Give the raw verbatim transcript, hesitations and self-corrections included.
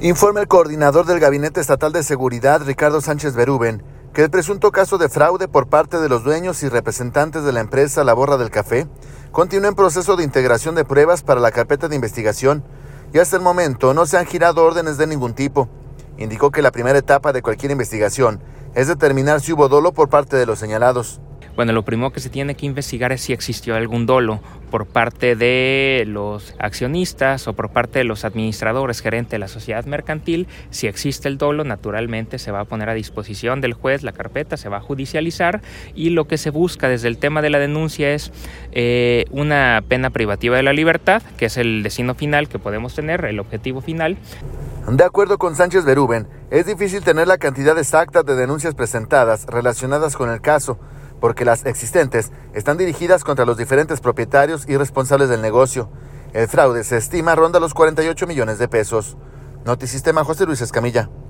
Informa el coordinador del Gabinete Estatal de Seguridad, Ricardo Sánchez Berúben, que el presunto caso de fraude por parte de los dueños y representantes de la empresa La Borra del Café continúa en proceso de integración de pruebas para la carpeta de investigación y hasta el momento no se han girado órdenes de ningún tipo. Indicó que la primera etapa de cualquier investigación es determinar si hubo dolo por parte de los señalados. Bueno, lo primero que se tiene que investigar es si existió algún dolo por parte de los accionistas o por parte de los administradores, gerente de la sociedad mercantil. Si existe el dolo, naturalmente se va a poner a disposición del juez la carpeta, se va a judicializar y lo que se busca desde el tema de la denuncia es eh, una pena privativa de la libertad, que es el destino final que podemos tener, el objetivo final. De acuerdo con Sánchez Berúben, es difícil tener la cantidad exacta de denuncias presentadas relacionadas con el caso, porque las existentes están dirigidas contra los diferentes propietarios y responsables del negocio. El fraude se estima ronda los cuarenta y ocho millones de pesos. Notisistema, José Luis Escamilla.